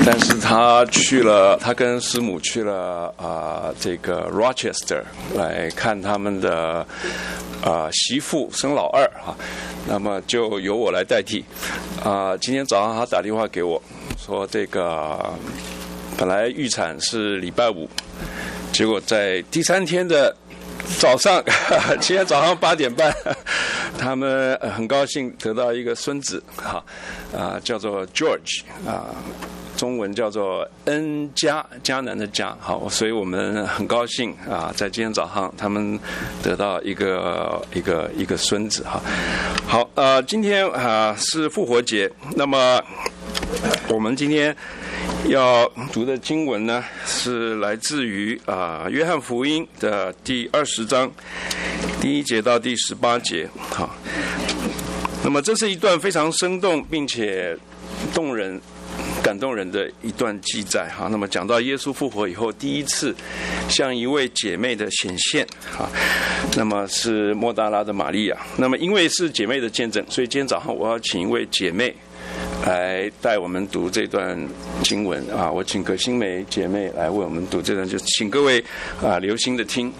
但是他跟师母去了这个 Rochester 来看他们的媳妇生老二那么就由我来代替今天早上他打电话给我说这个本来预产是礼拜5，结果在第3天的早上，今天早上8点半，他们很高兴得到一个孙子叫做 George 中文叫做恩嘉，迦南的嘉，好，所以我们很高兴在今天早上他们得到一个孙子好，今天是复活节，那么我们今天要读的经文呢，是来自于约翰福音的第20章第1节到第18节。好，那么这是一段非常生动并且感动人的一段记载那么讲到耶稣复活以后第一次向一位姐妹的显现那么是抹大拉的玛利亚。那么因为是姐妹的见证，所以今天早上我要请一位姐妹来带我们读这段经文我请葛欣梅姐妹来为我们读这段，就请各位留心的听。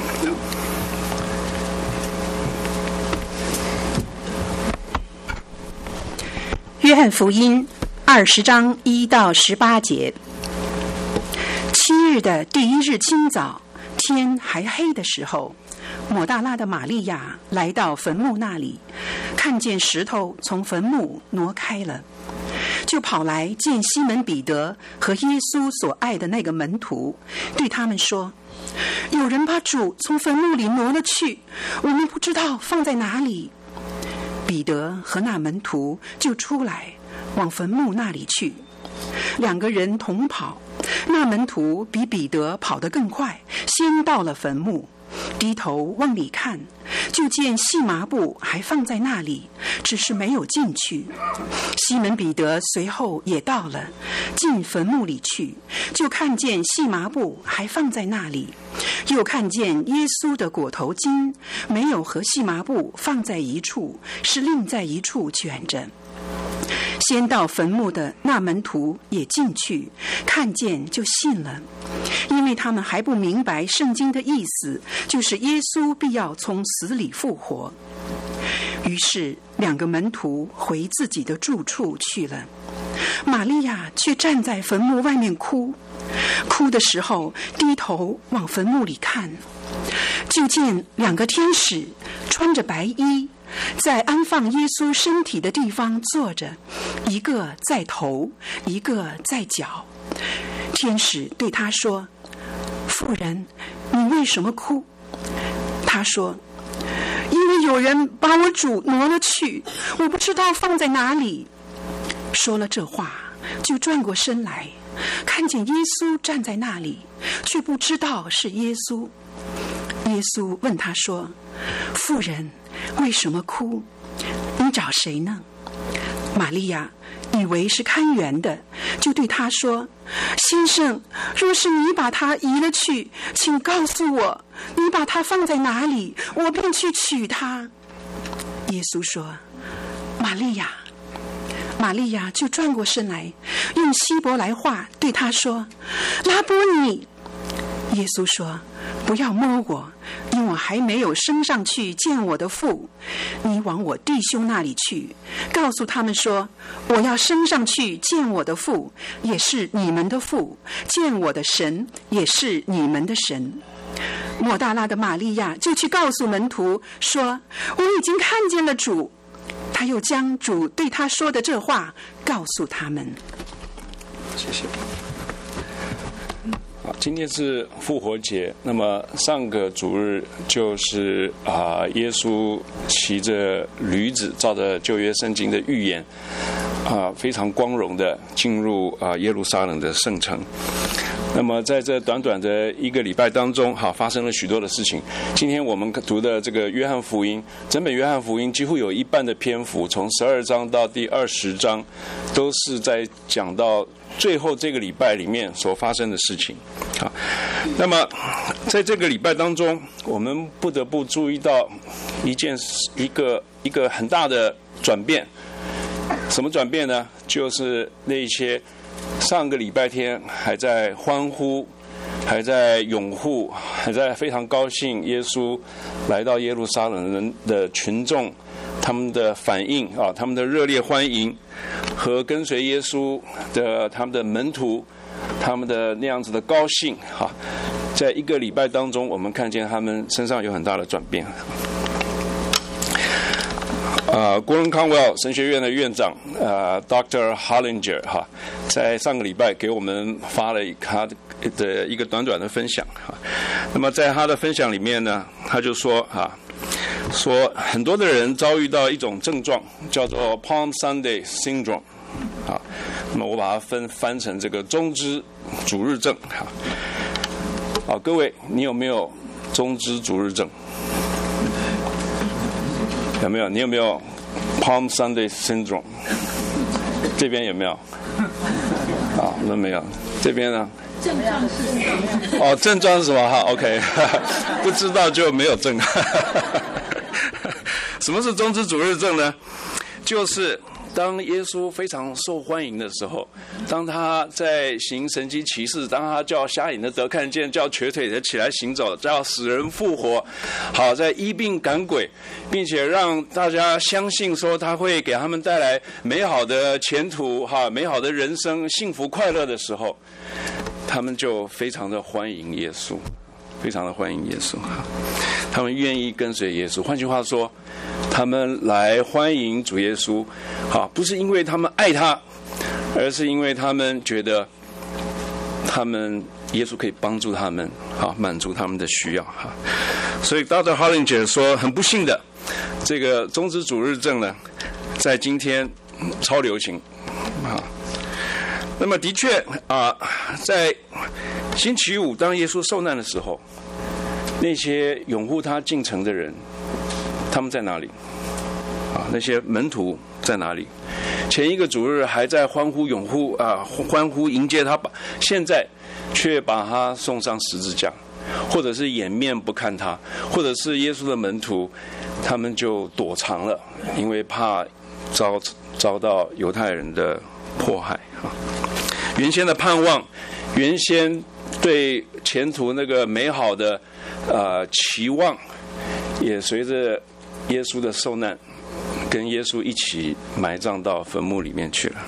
约翰福音20章1到18节。7日的第1日清早，天还黑的时候，抹大拉的玛利亚来到坟墓那里，看见石头从坟墓挪开了，就跑来见西门彼得和耶稣所爱的那个门徒，对他们说：有人把主从坟墓里挪了去，我们不知道放在哪里。彼得和那门徒就出来往坟墓那里去，2个人同跑，那门徒比彼得跑得更快，先到了坟墓，低头往里看，就见细麻布还放在那里，只是没有进去。西门彼得随后也到了，进坟墓里去，就看见细麻布还放在那里，又看见耶稣的裹头巾没有和细麻布放在一处，是另在一处卷着。先到坟墓的那门徒也进去，看见就信了，因为他们还不明白圣经的意思，就是耶稣必要从死里复活。于是2个门徒回自己的住处去了，玛利亚却站在坟墓外面哭的时候，低头往坟墓里看，就见2个天使穿着白衣，在安放耶稣身体的地方坐着，一个在头，一个在脚。天使对他说：妇人，你为什么哭？他说：因为有人把我主挪了去，我不知道放在哪里。说了这话，就转过身来，看见耶稣站在那里，却不知道是耶稣。耶稣问他说：妇人，为什么哭？你找谁呢？玛利亚以为是看园的，就对他说：先生，若是你把他移了去，请告诉我，你把他放在哪里，我便去取他。耶稣说：玛利亚。玛利亚就转过身来，用希伯来话对他说：拉波尼。耶稣说：不要摸我，因我还没有升上去见我的父。你往我弟兄那里去，告诉他们说：我要升上去见我的父，也是你们的父，见我的神，也是你们的神。抹大拉的玛利亚就去告诉门徒说：我已经看见了主。他又将主对他说的这话告诉他们。 谢谢。今天是复活节，那么上个主日就是耶稣骑着驴子，照着旧约圣经的预言非常光荣的进入耶路撒冷的圣城。那么在这短短的1个礼拜当中发生了许多的事情。今天我们读的这个约翰福音，整本约翰福音几乎有一半的篇幅，从12章到第20章，都是在讲到最后这个礼拜里面所发生的事情。那么在这个礼拜当中，我们不得不注意到一个很大的转变。什么转变呢？就是那些上个礼拜天还在欢呼，还在拥护，还在非常高兴耶稣来到耶路撒冷人的群众，他们的反应啊，他们的热烈欢迎和跟随耶稣的他们的门徒，他们的那样子的高兴哈，在一个礼拜当中，我们看见他们身上有很大的转变。Gordon Conwell 神学院的院长Dr. Hollinger 哈，在上个礼拜给我们发了他的一个短短的分享哈。那么在他的分享里面呢，他就说说很多的人遭遇到一种症状叫做 Palm Sunday Syndrome 啊，那么我把它翻成这个中之主日症哈。好，各位，你有没有中之主日症？有没有？你有没有 Palm Sunday Syndrome？ 这边有没有？啊，那没有。这边呢？ 症状是什么？ 哦，症状是什么？哈 ，OK， 不知道就没有症。什么是中之主日症呢？就是当耶稣非常受欢迎的时候，当他在行神迹奇事，当他叫瞎眼的得看见，叫瘸腿的起来行走，叫死人复活，好，在医病赶鬼，并且让大家相信说他会给他们带来美好的前途，美好的人生，幸福快乐的时候，他们就非常的欢迎耶稣，非常的欢迎耶稣，他们愿意跟随耶稣。换句话说，他们来欢迎主耶稣，不是因为他们爱他，而是因为他们觉得耶稣可以帮助他们，满足他们的需要。所以 Dr. Hollinger 说，很不幸的，这个中之主日症呢，在今天超流行。那么的确在星期五当耶稣受难的时候，那些拥护他进城的人，他们在哪里？那些门徒在哪里？前一个主日还在欢呼拥护欢呼迎接他，现在却把他送上十字架，或者是掩面不看他，或者是耶稣的门徒，他们就躲藏了，因为怕遭到犹太人的迫害。原先的盼望，原先对前途那个美好的期望，也随着耶稣的受难，跟耶稣一起埋葬到坟墓里面去了。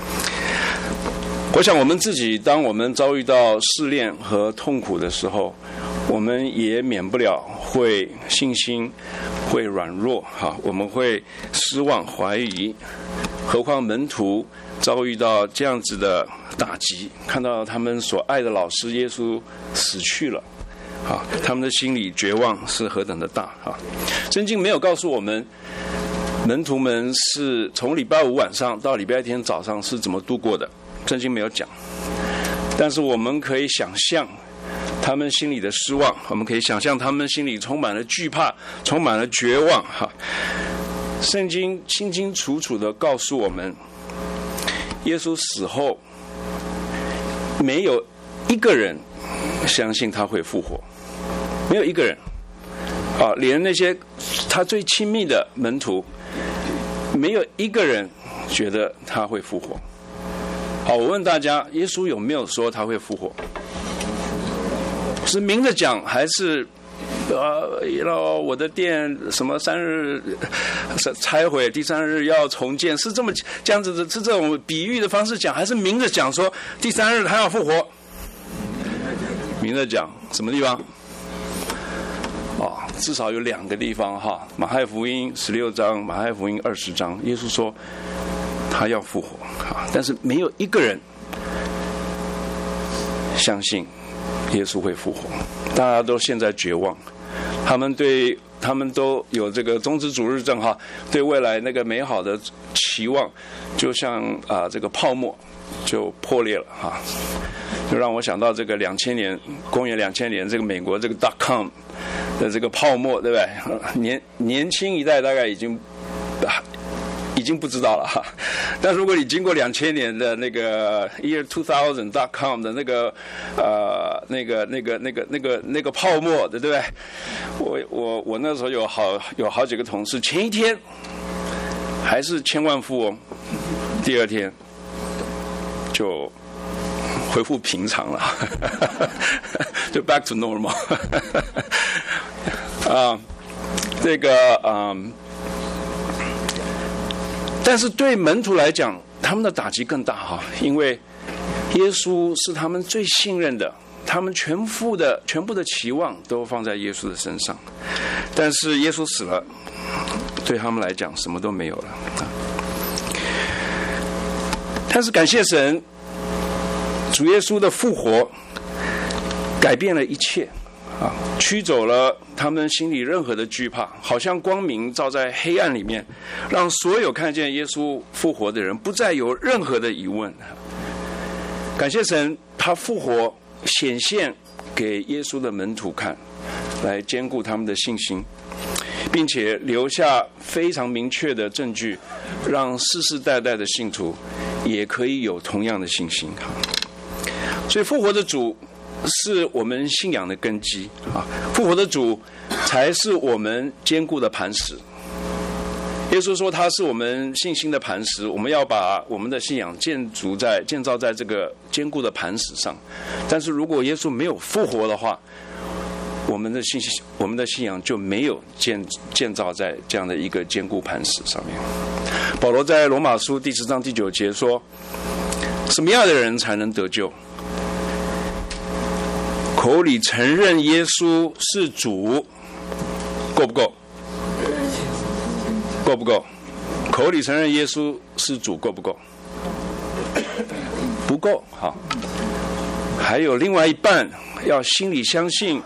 我想我们自己，当我们遭遇到试炼和痛苦的时候，我们也免不了会信心会软弱，我们会失望怀疑。何况门徒遭遇到这样子的打击，看到他们所爱的老师耶稣死去了，他们的心里绝望是何等的大。圣经没有告诉我们门徒们是从礼拜五晚上到礼拜天早上是怎么度过的，圣经没有讲。但是我们可以想象他们心里的失望，我们可以想象他们心里充满了惧怕，充满了绝望。圣经清清楚楚地告诉我们，耶稣死后没有一个人相信他会复活，没有一个人连那些他最亲密的门徒，没有一个人觉得他会复活。好，我问大家，耶稣有没有说他会复活？是明着讲，还是我的殿什么3日拆毁，第3日要重建，是这样子的，是这种比喻的方式讲，还是明着讲说第3日他要复活？明着讲，什么地方？至少有2个地方马太福音16章，马太福音20章，耶稣说他要复活，但是没有一个人相信耶稣会复活，大家都现在绝望，他们都有这个中之主日症对未来那个美好的期望，就像这个泡沫就破裂了就让我想到这个公元2000年这个美国这个 .com 的这个泡沫，对不对？年轻一代大概已经不知道了但如果你经过2000年的那个 year 2000.com 的那个泡沫的，对不对？我那时候有好几个同事，前一天还是千万富翁，第二天就恢复平常了，就 back to normal 但是对门徒来讲，他们的打击更大哈，因为耶稣是他们最信任的，他们全部的期望都放在耶稣的身上，但是耶稣死了，对他们来讲什么都没有了。但是感谢神，主耶稣的复活改变了一切啊，驱走了他们心里任何的惧怕，好像光明照在黑暗里面，让所有看见耶稣复活的人不再有任何的疑问。感谢神，他复活显现给耶稣的门徒看，来兼顾他们的信心，并且留下非常明确的证据，让世世代代的信徒也可以有同样的信心。所以复活的主是我们信仰的根基啊，复活的主才是我们坚固的磐石。耶稣说他是我们信心的磐石，我们要把我们的信仰建造在这个坚固的磐石上。但是如果耶稣没有复活的话，我们的信仰就没有建造在这样的一个坚固磐石上面。保罗在罗马书第10章第9节说，什么样的人才能得救？口里承认耶稣是主，够不够？够不够？口里承认耶稣是主，够不够？不够。好，还有另外一半，要心里相信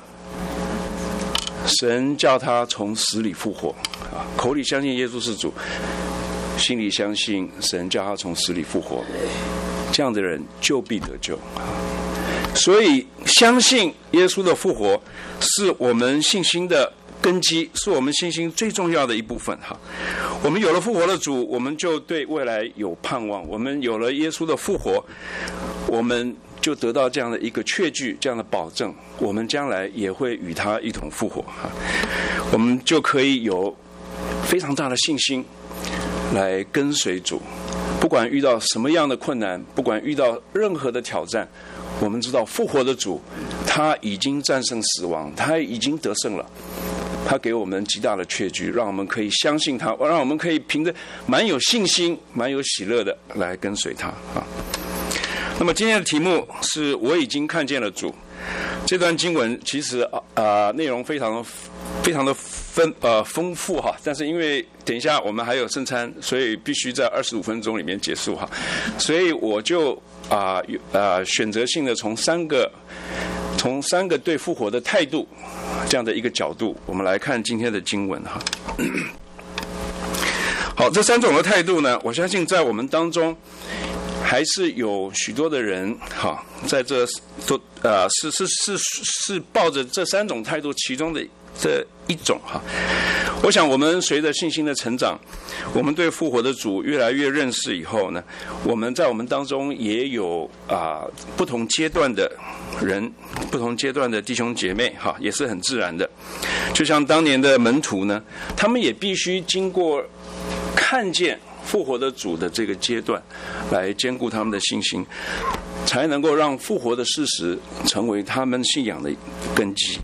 神叫他从死里复活啊，口里相信耶稣是主，心里相信神叫他从死里复活，这样的人就必得救。所以相信耶稣的复活是我们信心的根基，是我们信心最重要的一部分哈。我们有了复活的主，我们就对未来有盼望，我们有了耶稣的复活，我们就得到这样的一个确据，这样的保证，我们将来也会与他一同复活哈。我们就可以有非常大的信心来跟随主，不管遇到什么样的困难，不管遇到任何的挑战，我们知道复活的主他已经战胜死亡，他已经得胜了，他给我们极大的确据，让我们可以相信他，让我们可以凭着蛮有信心蛮有喜乐的来跟随他啊。那么今天的题目是我已经看见了主。这段经文其实内容非常的丰富哈，但是因为等一下我们还有圣餐，所以必须在25分钟里面结束哈，所以我就选择性的从三个对复活的态度这样的一个角度，我们来看今天的经文哈。好，这3种的态度呢，我相信在我们当中还是有许多的人哈，在这都是抱着这3种态度其中的这一种哈。我想我们随着信心的成长，我们对复活的主越来越认识以后呢，我们在我们当中也有不同阶段的人，不同阶段的弟兄姐妹哈，也是很自然的。就像当年的门徒呢，他们也必须经过看见复活的主的这个阶段，来兼顾他们的信心，才能够让复活的事实成为他们信仰的根基。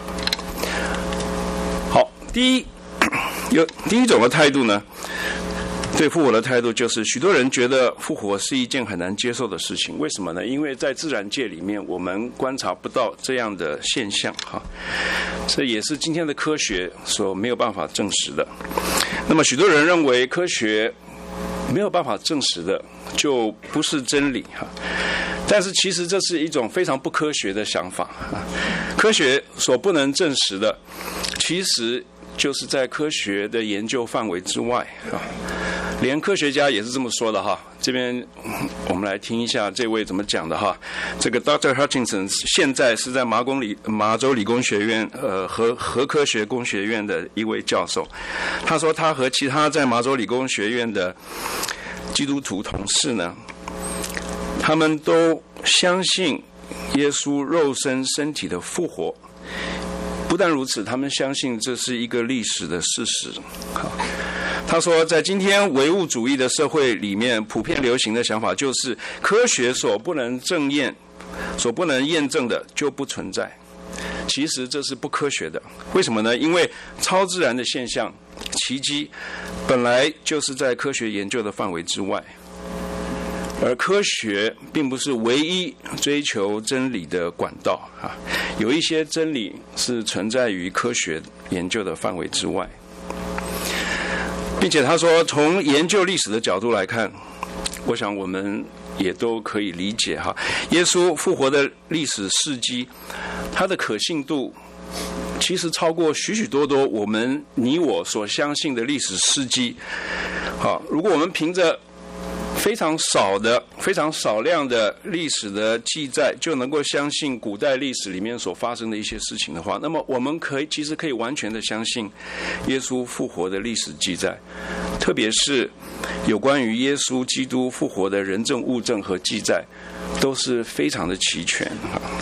好，第一种的态度呢，对复活的态度就是许多人觉得复活是一件很难接受的事情。为什么呢？因为在自然界里面我们观察不到这样的现象哈，这也是今天的科学所没有办法证实的。那么许多人认为科学没有办法证实的就不是真理哈，但是其实这是一种非常不科学的想法啊。科学所不能证实的，其实就是在科学的研究范围之外啊。连科学家也是这么说的哈。这边我们来听一下这位怎么讲的哈。这个 Dr. Hutchinson 现在是在麻州理工学院核科学工学院的一位教授。他说他和其他在麻州理工学院的基督徒同事呢，他们都相信耶稣肉身体的复活。不但如此，他们相信这是一个历史的事实。他说，在今天唯物主义的社会里面，普遍流行的想法就是科学所不能证验所不能验证的就不存在。其实这是不科学的，为什么呢？因为超自然的现象、奇迹，本来就是在科学研究的范围之外，而科学并不是唯一追求真理的管道啊。有一些真理是存在于科学研究的范围之外，并且他说，从研究历史的角度来看，我想我们也都可以理解哈，耶稣复活的历史事迹，它的可信度其实超过许许多多你我所相信的历史事迹。好，如果我们凭着非常少量的历史的记载就能够相信古代历史里面所发生的一些事情的话，那么我们其实可以完全的相信耶稣复活的历史记载，特别是有关于耶稣基督复活的人证物证和记载都是非常的齐全。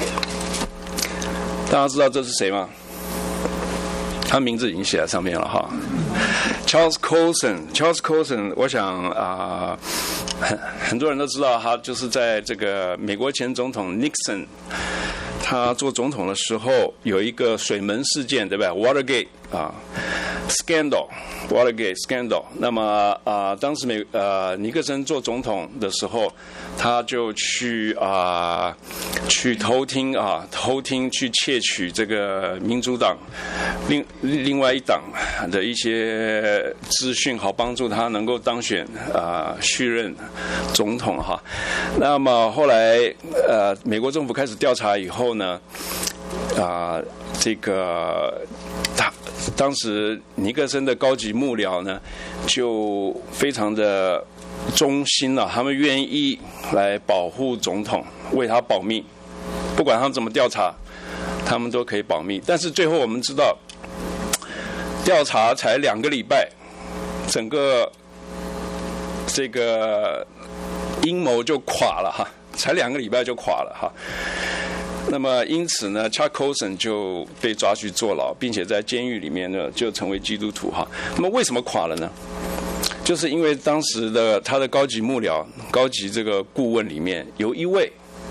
大家知道这是谁吗？他名字已经写在上面了哈。Charles Colson， 我想很多人都知道，他就是在这个美国前总统 Nixon 他做总统的时候有一个水门事件，对吧 ？Watergate Watergate scandal。那么当时尼克森做总统的时候，他就去偷听去窃取这个民主党另外一党的一些资讯，好帮助他能够当选续任总统哈。那么后来美国政府开始调查以后呢，这个当时尼克森的高级幕僚呢，就非常的忠心了，他们愿意来保护总统，为他保密，不管他们怎么调查，他们都可以保密。但是最后我们知道，调查才2个礼拜，整个这个阴谋就垮了哈，才2个礼拜就垮了哈。那么因此呢 Chuck Colson 就被抓去坐牢，并且在监狱里面呢就成为基督徒哈。那么为什么垮了呢？就是因为当时的他的高级幕僚、高级这个顾问里面有一位，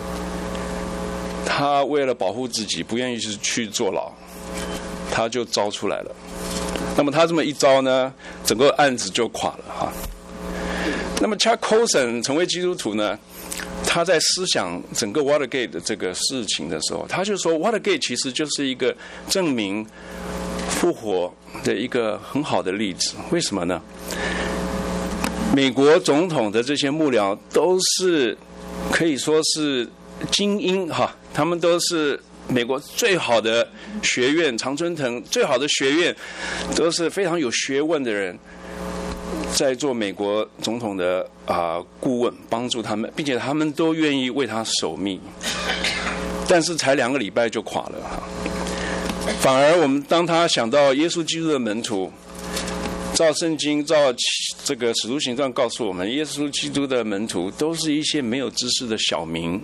他为了保护自己不愿意去坐牢，他就招出来了。那么他这么一招呢，整个案子就垮了哈。那么 Chuck Colson 成为基督徒呢，他在思想整个 Watergate 的这个事情的时候，他就说 Watergate 其实就是一个证明复活的一个很好的例子。为什么呢？美国总统的这些幕僚都是可以说是精英哈，他们都是美国最好的学院，常春藤最好的学院，都是非常有学问的人，在做美国总统的顾问，帮助他们，并且他们都愿意为他守密。但是才2个礼拜就垮了哈。反而我们当他想到耶稣基督的门徒，照圣经，照这个使徒行传告诉我们，耶稣基督的门徒都是一些没有知识的小民，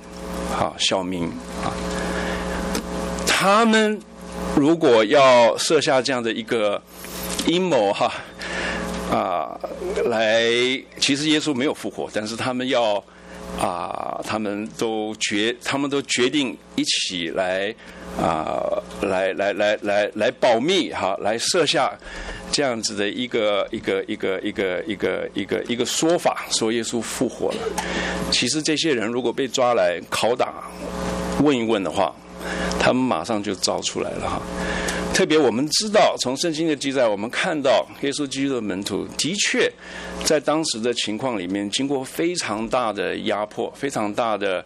他们如果要设下这样的一个阴谋其实耶稣没有复活，但是他们要他们都决定一起来保密来设下这样子的一个说法，说耶稣复活了。其实这些人如果被抓来拷打问一问的话，他们马上就招出来了哈。特别我们知道，从圣经的记载，我们看到耶稣基督的门徒的确在当时的情况里面，经过非常大的压迫，非常大的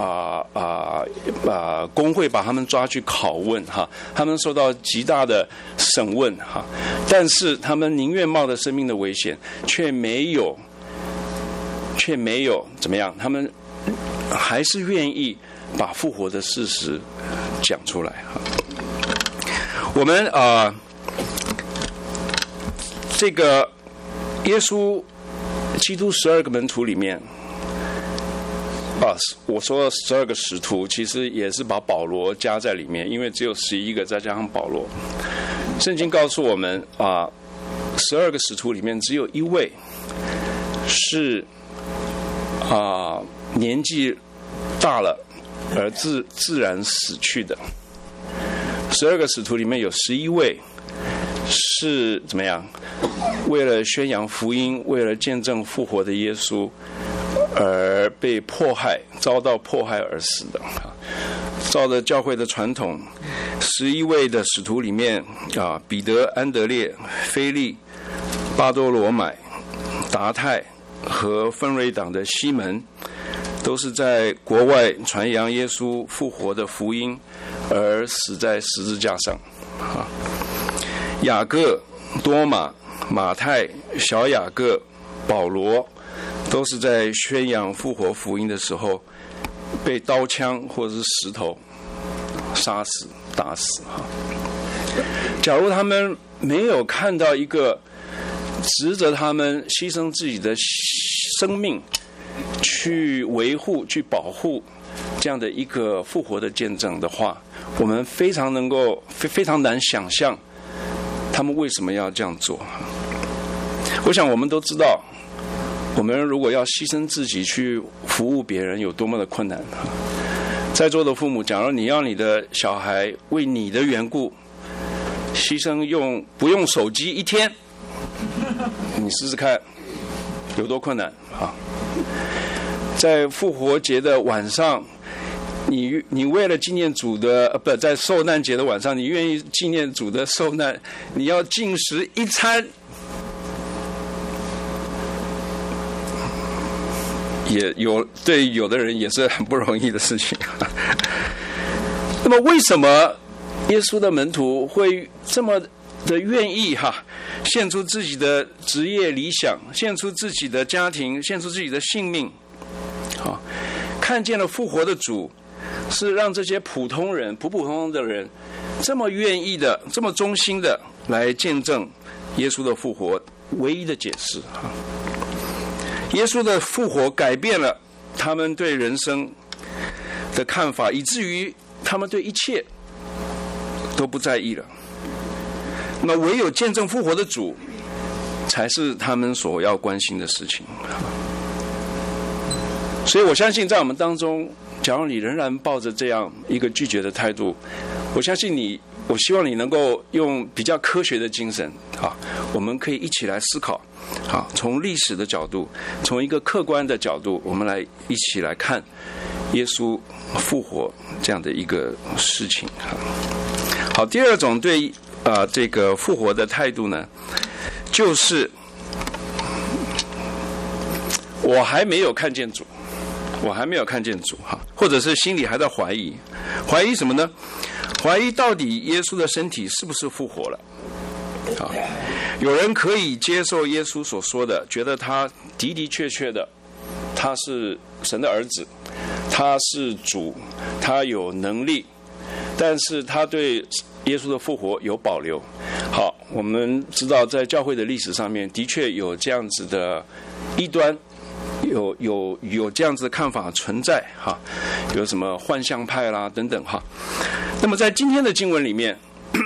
公会把他们抓去拷问哈，他们受到极大的审问哈，但是他们宁愿冒着生命的危险，却没有怎么样，他们还是愿意把复活的事实讲出来哈。我们这个耶稣基督12个门徒里面我说12个使徒，其实也是把保罗加在里面，因为只有11个，再加上保罗。圣经告诉我们12个使徒里面只有一位是年纪大了， 而自然死去的。12个使徒里面有11位是怎么样？为了宣扬福音，为了见证复活的耶稣而被迫害，遭到迫害而死的。照着教会的传统，11位的使徒里面彼得、安德烈、腓利、巴多罗买、达太和分瑞党的西门，都是在国外传扬耶稣复活的福音而死在十字架上。雅各、多马、马太、小雅各、保罗，都是在宣扬复活福音的时候被刀枪或者是石头杀死、打死。假如他们没有看到一个值得他们牺牲自己的生命去维护、去保护这样的一个复活的见证的话，我们非常难想象他们为什么要这样做。我想我们都知道，我们如果要牺牲自己去服务别人有多么的困难。在座的父母，假如你要你的小孩为你的缘故牺牲不用手机1天，你试试看有多困难啊！在复活节的晚上，你为了纪念主的在受难节的晚上，你愿意纪念主的受难，你要禁食1餐，对有的人也是很不容易的事情。那么为什么耶稣的门徒会这么的愿意献出自己的职业理想，献出自己的家庭，献出自己的性命，看见了复活的主，是让这些普通通的人这么愿意的、这么忠心的来见证耶稣的复活唯一的解释。耶稣的复活改变了他们对人生的看法，以至于他们对一切都不在意了。那么唯有见证复活的主才是他们所要关心的事情。所以我相信在我们当中，假如你仍然抱着这样一个拒绝的态度，我希望你能够用比较科学的精神我们可以一起来思考，从历史的角度，从一个客观的角度，我们来一起来看耶稣复活这样的一个事情。好，第二种对这个复活的态度呢，就是我还没有看见主，或者是心里还在怀疑什么呢？怀疑到底耶稣的身体是不是复活了。有人可以接受耶稣所说的，觉得他的的确确的他是神的儿子，他是主，他有能力，但是他对耶稣的复活有保留。好，我们知道在教会的历史上面的确有这样子的异端，有这样子的看法存在有什么幻象派啦等等那么在今天的经文里面，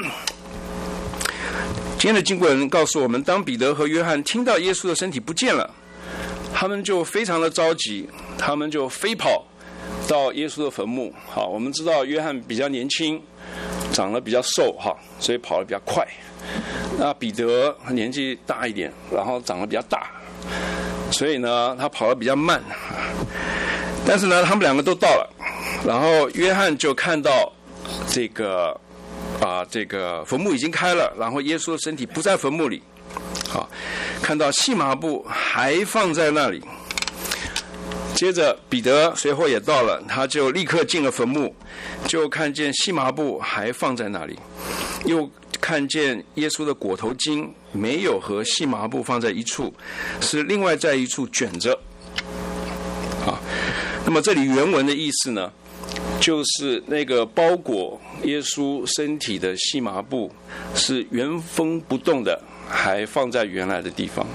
今天的经文告诉我们，当彼得和约翰听到耶稣的身体不见了，他们就非常的着急，他们就飞跑到耶稣的坟墓。好，我们知道约翰比较年轻，长得比较瘦所以跑得比较快。那彼得年纪大一点，然后长得比较大，所以呢他跑得比较慢。但是呢他们两个都到了，然后约翰就看到这个坟墓已经开了，然后耶稣的身体不在坟墓里，看到细麻布还放在那里。接着彼得随后也到了，他就立刻进了坟墓，就看见细麻布还放在那里，又看见耶稣的裹头巾没有和细麻布放在一处，是另外在一处卷着。那么这里原文的意思呢，就是那个包裹耶稣身体的细麻布是原封不动的，还放在原来的地方。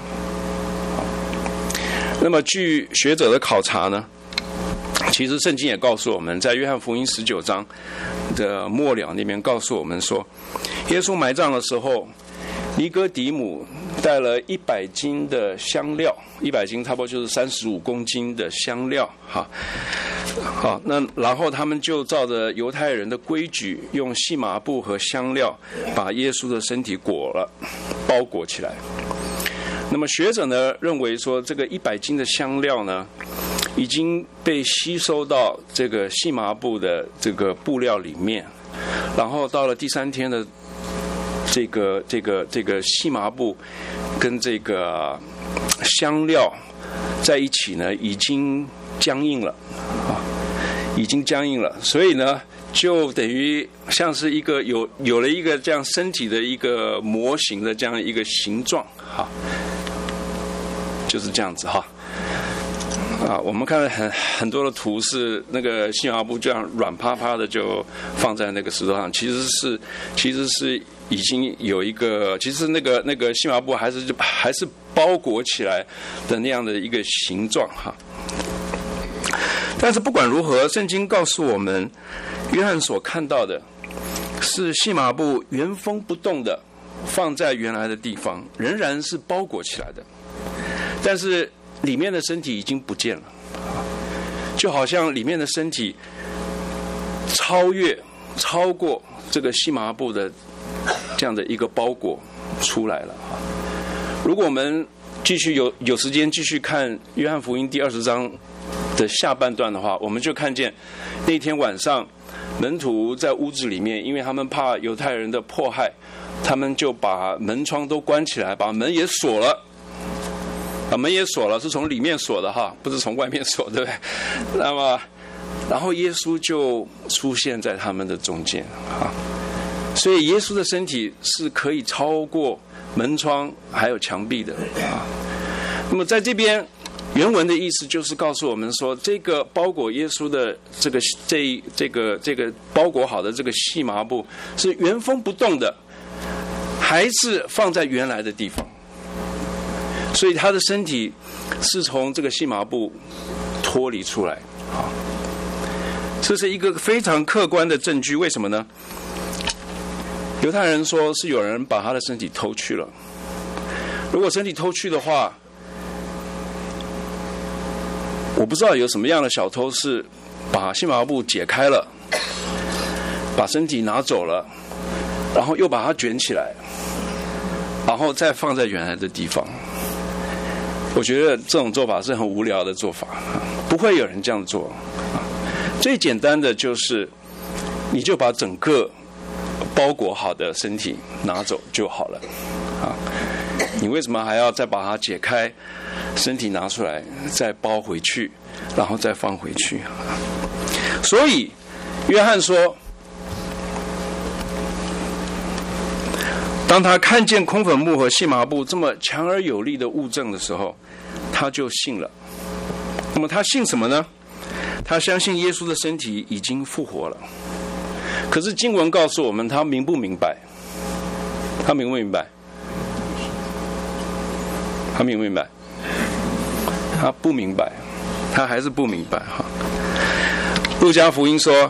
那么据学者的考察呢，其实圣经也告诉我们，在约翰福音19章的末了那边告诉我们说，耶稣埋葬的时候， 尼哥底母带了100斤的香料，100斤差不多就是35公斤的香料，好，那然后他们就照着犹太人的规矩，用细麻布和香料把耶稣的身体包裹起来。那么学者呢认为说，这个100斤的香料呢，已经被吸收到这个细麻布的这个布料里面，然后到了第3天的这个细麻布跟这个香料在一起呢，已经僵硬了已经僵硬了，所以呢，就等于像是一个有了一个这样身体的一个模型的这样一个形状，就是这样子我们看了很多的图，是那个细麻布这样软趴趴的就放在那个石头上，其实是已经有一个，其实那个细麻布还是包裹起来的那样的一个形状但是不管如何，圣经告诉我们，约翰所看到的是细麻布原封不动的放在原来的地方，仍然是包裹起来的，但是里面的身体已经不见了，就好像里面的身体超过这个细麻布的这样的一个包裹出来了。如果我们继续有时间继续看约翰福音第20章的下半段的话，我们就看见那天晚上门徒在屋子里面，因为他们怕犹太人的迫害，他们就把门窗都关起来，把门也锁了。门也锁了，是从里面锁的不是从外面锁，对不对？那么，然后耶稣就出现在他们的中间所以耶稣的身体是可以超过门窗还有墙壁的那么在这边原文的意思就是告诉我们说，这个包裹耶稣的这个包裹好的这个细麻布是原封不动的，还是放在原来的地方。所以他的身体是从这个细麻布脱离出来这是一个非常客观的证据。为什么呢？犹太人说是有人把他的身体偷去了，如果身体偷去的话，我不知道有什么样的小偷是把细麻布解开了，把身体拿走了，然后又把它卷起来，然后再放在原来的地方。我觉得这种做法是很无聊的做法，不会有人这样做。最简单的就是，你就把整个包裹好的身体拿走就好了你为什么还要再把它解开，身体拿出来，再包回去，然后再放回去？所以，约翰说，当他看见空坟墓和细麻布这么强而有力的物证的时候，他就信了。那么他信什么呢？他相信耶稣的身体已经复活了。可是经文告诉我们，他明不明白？他明不明白？他明不明白？他不明白，他还是不明白路加福音说，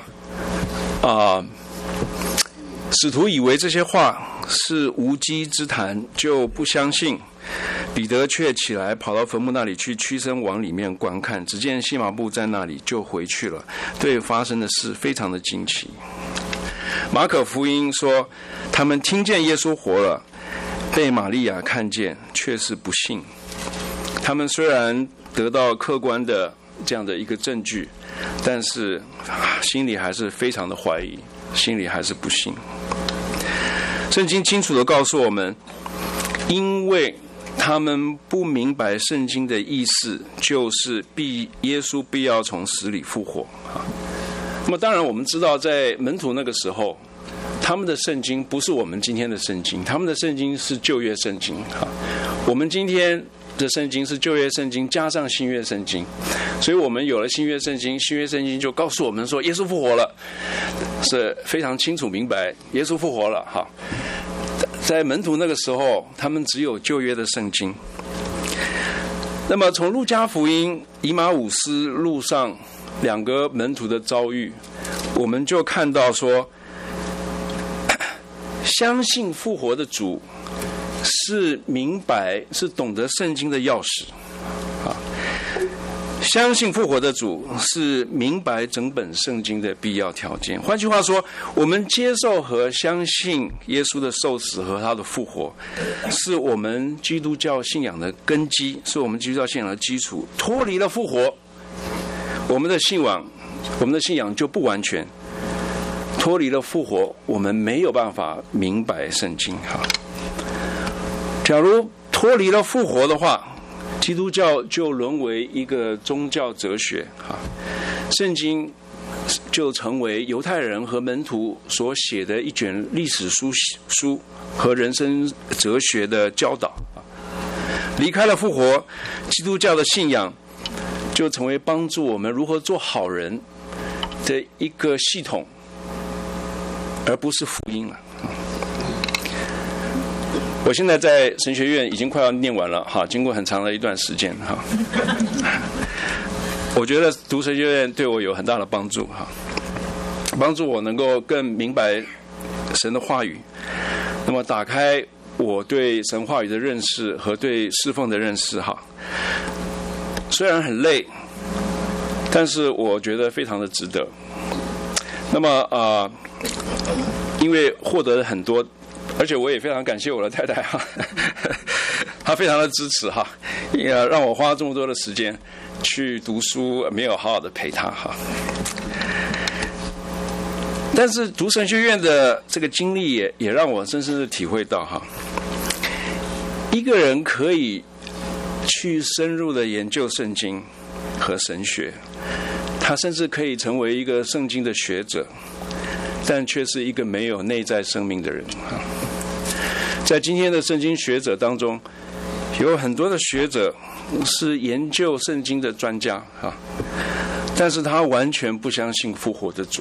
使徒以为这些话是无稽之谈，就不相信。彼得却起来跑到坟墓那里去，屈身往里面观看，只见细麻布在那里，就回去了，对发生的事非常的惊奇。马可福音说，他们听见耶稣活了，被玛利亚看见，却是不信。他们虽然得到客观的这样的一个证据，但是心里还是非常的怀疑，心里还是不信。圣经清楚地告诉我们，因为他们不明白圣经的意思，就是耶稣必要从死里复活。那么当然我们知道，在门徒那个时候，他们的圣经不是我们今天的圣经，他们的圣经是旧约圣经。我们今天的圣经是旧约圣经加上新约圣经，所以我们有了新约圣经，新约圣经就告诉我们说耶稣复活了，是非常清楚明白耶稣复活了。在门徒那个时候，他们只有旧约的圣经。那么从路加福音以马忤斯路上两个门徒的遭遇，我们就看到说，相信复活的主是明白，是懂得圣经的钥匙啊。相信复活的主是明白整本圣经的必要条件。换句话说，我们接受和相信耶稣的受死和他的复活，是我们基督教信仰的根基，是我们基督教信仰的基础。脱离了复活，我们的信仰就不完全。脱离了复活，我们没有办法明白圣经。假如脱离了复活的话，基督教就沦为一个宗教哲学，圣经就成为犹太人和门徒所写的一卷历史书和人生哲学的教导。离开了复活，基督教的信仰就成为帮助我们如何做好人的一个系统，而不是福音了。我现在在神学院已经快要念完了哈，经过很长的一段时间哈，我觉得读神学院对我有很大的帮助哈，帮助我能够更明白神的话语，那么打开我对神话语的认识和对侍奉的认识哈。虽然很累，但是我觉得非常的值得。那么因为获得了很多，而且我也非常感谢我的太太哈，她非常的支持哈，让我花这么多的时间去读书，没有好好的陪她哈。但是读神学院的这个经历也让我深深的体会到哈，一个人可以去深入的研究圣经和神学，他甚至可以成为一个圣经的学者，但却是一个没有内在生命的人。在今天的圣经学者当中，有很多的学者是研究圣经的专家，但是他完全不相信复活的主。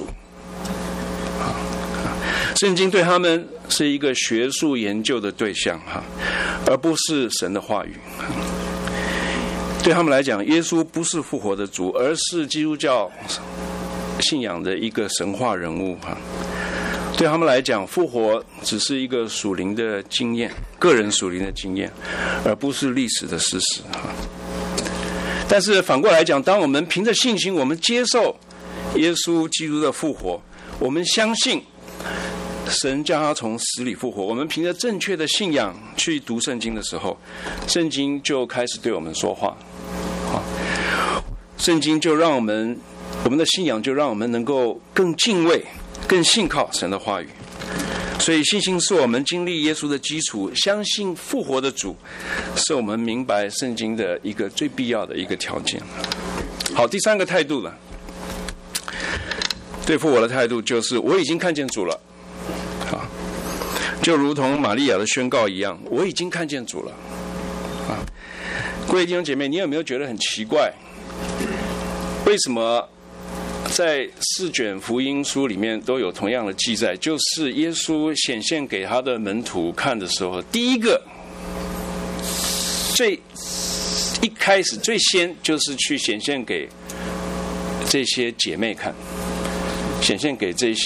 圣经对他们是一个学术研究的对象，而不是神的话语。对他们来讲，耶稣不是复活的主，而是基督教信仰的一个神话人物。对他们来讲，复活只是一个属灵的经验，个人属灵的经验，而不是历史的事实。但是反过来讲，当我们凭着信心，我们接受耶稣基督的复活，我们相信神将他从死里复活，我们凭着正确的信仰去读圣经的时候，圣经就开始对我们说话。圣经就让我们的信仰就让我们能够更敬畏、更信靠神的话语。所以信心是我们经历耶稣的基础，相信复活的主是我们明白圣经的一个最必要的一个条件。好，第三个态度了，对复活的态度就是我已经看见主了。就如同玛利亚的宣告一样，我已经看见主了。各位弟兄姐妹，你有没有觉得很奇怪？为什么在4卷福音书里面都有同样的记载，就是耶稣显现给他的门徒看的时候，第一个一开始最先就是去显现给这些姐妹看，显现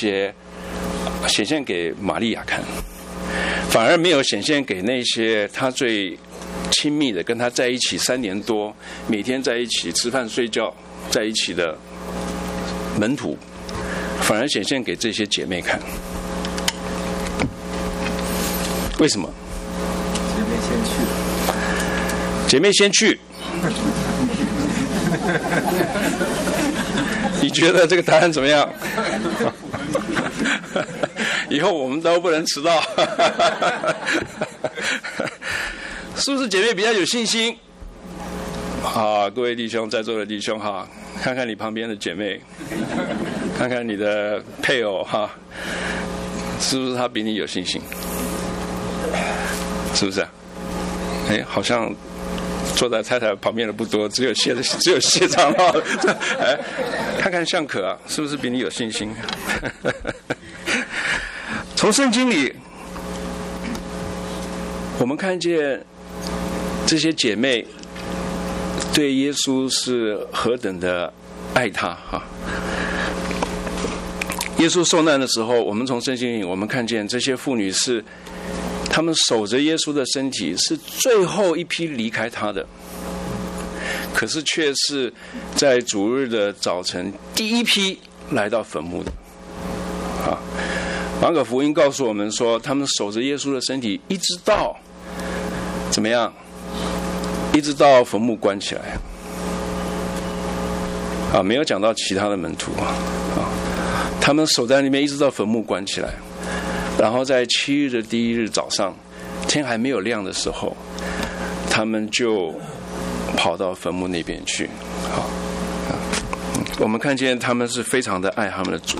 给玛利亚看，反而没有显现给那些他最亲密的，跟他在一起3年多，每天在一起吃饭睡觉在一起的门徒，反而显现给这些姐妹看。为什么？姐妹先去。你觉得这个答案怎么样？以后我们都不能迟到。是不是姐妹比较有信心？各位弟兄，在座的弟兄哈，看看你旁边的姐妹，看看你的配偶哈，是不是他比你有信心？是不是？好像坐在太太旁边的不多，只有谢长老。看看尚可是不是比你有信心？从圣经里，我们看见这些姐妹对耶稣是何等的爱他哈！耶稣受难的时候，我们从圣经里我们看见这些妇女是他们守着耶稣的身体，是最后一批离开他的，可是却是在主日的早晨第一批来到坟墓的。马可福音告诉我们说，他们守着耶稣的身体，一直到怎么样？一直到坟墓关起来。没有讲到其他的门徒他们守在那边，一直到坟墓关起来。然后在7日的第一日早上，天还没有亮的时候，他们就跑到坟墓那边去。我们看见他们是非常的爱他们的主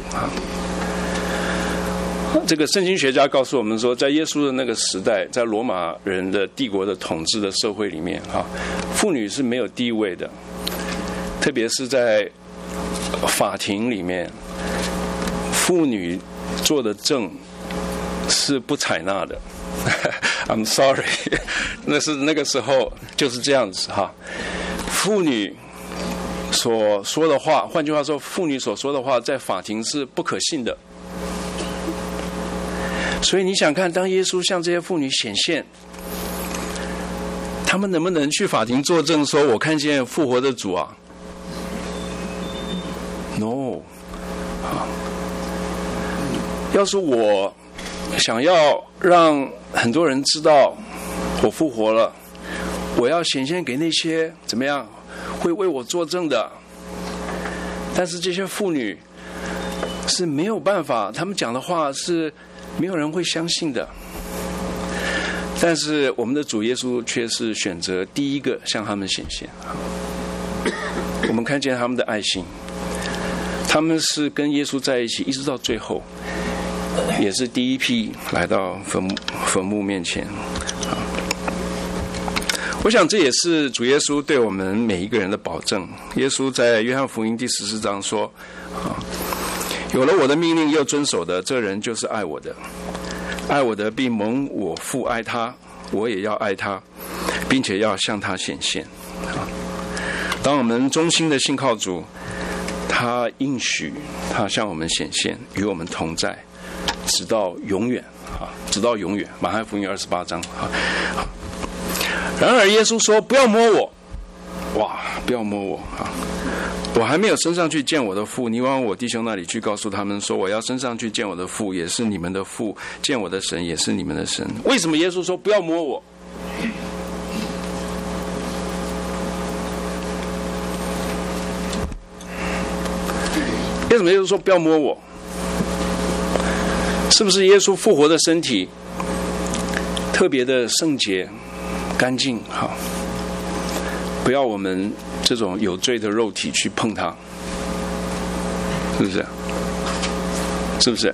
这个圣经学家告诉我们说，在耶稣的那个时代，在罗马人的帝国的统治的社会里面妇女是没有地位的，特别是在法庭里面，妇女做的证是不采纳的。I'm sorry， 那个时候就是这样子妇女所说的话，换句话说，妇女所说的话在法庭是不可信的。所以你想看，当耶稣向这些妇女显现，他们能不能去法庭作证说我看见复活的主？No。要是我想要让很多人知道我复活了，我要显现给那些怎么样会为我作证的，但是这些妇女是没有办法，他们讲的话是没有人会相信的。但是我们的主耶稣却是选择第一个向他们显现。我们看见他们的爱心，他们是跟耶稣在一起一直到最后，也是第一批来到坟墓面前。我想这也是主耶稣对我们每一个人的保证。耶稣在约翰福音第14章说，有了我的命令又遵守的，这人就是爱我的。爱我的必蒙我父爱他，我也要爱他，并且要向他显现。当我们忠心的信靠主，他应许他向我们显现，与我们同在，直到永远。直到永远。马太福音28章。然而耶稣说，不要摸我。不要摸我我还没有升上去见我的父，你往我弟兄那里去，告诉他们说，我要升上去见我的父，也是你们的父，见我的神，也是你们的神。为什么耶稣说不要摸我？为什么耶稣说不要摸我？是不是耶稣复活的身体特别的圣洁干净？不要我们这种有罪的肉体去碰它，是不是？是不是？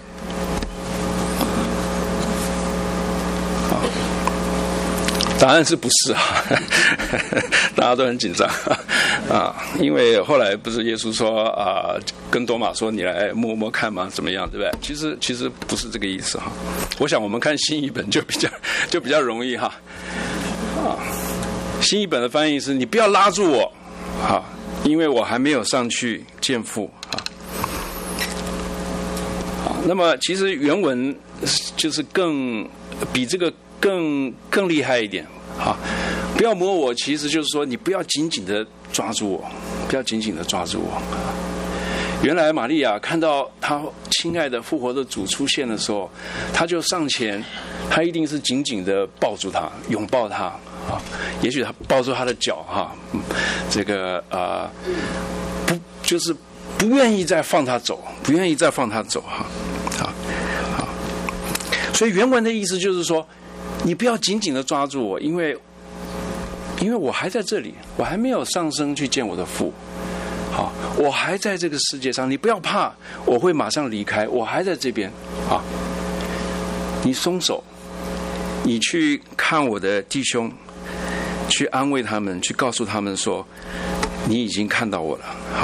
答案是不是大家都很紧张因为后来不是耶稣说跟多马说你来摸摸看吗？怎么样，对不对？其实不是这个意思我想我们看新译本就比较容易新译本的翻译是你不要拉住我因为我还没有上去见父那么其实原文就是比这个更厉害一点不要摸我，其实就是说你不要紧紧的抓住我，不要紧紧的抓住我。原来玛利亚看到她亲爱的复活的主出现的时候，她就上前，她一定是紧紧的抱住他，拥抱他也许她抱住他的脚这个就是不愿意再放他走，不愿意再放他走所以原文的意思就是说，你不要紧紧的抓住我，因为我还在这里，我还没有上升去见我的父我还在这个世界上，你不要怕，我会马上离开，我还在这边你松手，你去看我的弟兄，去安慰他们，去告诉他们说你已经看到我了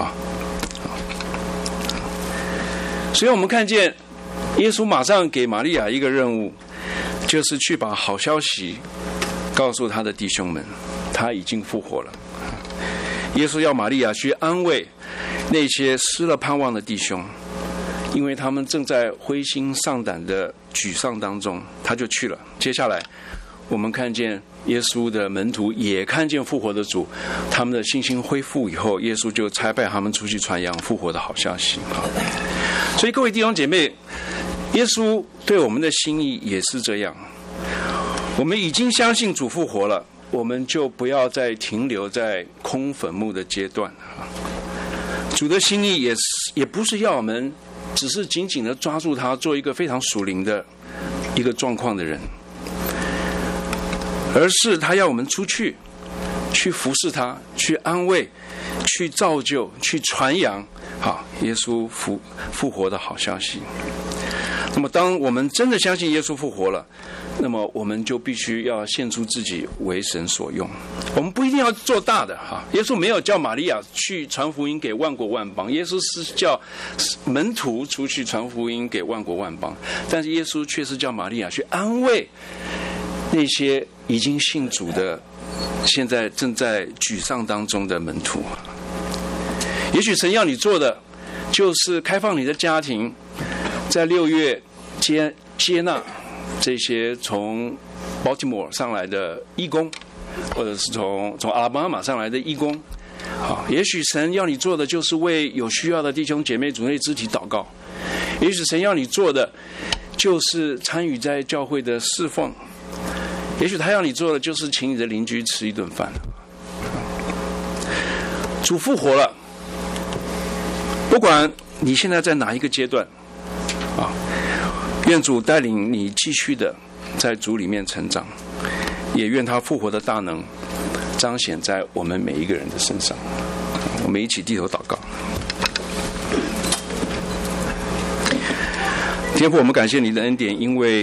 所以我们看见耶稣马上给玛利亚一个任务，就是去把好消息告诉他的弟兄们，他已经复活了。耶稣要玛利亚去安慰那些失了盼望的弟兄， 因为他们正在灰心丧胆的沮丧当中，他就去了。接下来我们看见耶稣的门徒也看见复活的主，他们的信心恢复以后，耶稣就差派他们出去传扬复活的好消息。所以各位弟兄姐妹，耶稣对我们的心意也是这样，我们已经相信主复活了，我们就不要再停留在空坟墓的阶段。主的心意也不是要我们只是紧紧的抓住他，做一个非常属灵的一个状况的人，而是他要我们出去，去服侍他，去安慰，去造就，去传扬耶稣复活的好消息。那么当我们真的相信耶稣复活了，那么我们就必须要献出自己为神所用。我们不一定要做大的耶稣没有叫玛利亚去传福音给万国万邦，耶稣是叫门徒出去传福音给万国万邦，但是耶稣却是叫玛利亚去安慰那些已经信主的，现在正在沮丧当中的门徒。也许神要你做的就是开放你的家庭，在6月接纳这些从 Baltimore 上来的义工，或者是从阿拉巴马上来的义工。也许神要你做的就是为有需要的弟兄姐妹主内肢体祷告，也许神要你做的就是参与在教会的侍奉，也许他要你做的就是请你的邻居吃一顿饭。主复活了，不管你现在在哪一个阶段愿主带领你继续的在主里面成长，也愿他复活的大能彰显在我们每一个人的身上。我们一起低头祷告。天父，我们感谢你的恩典，因为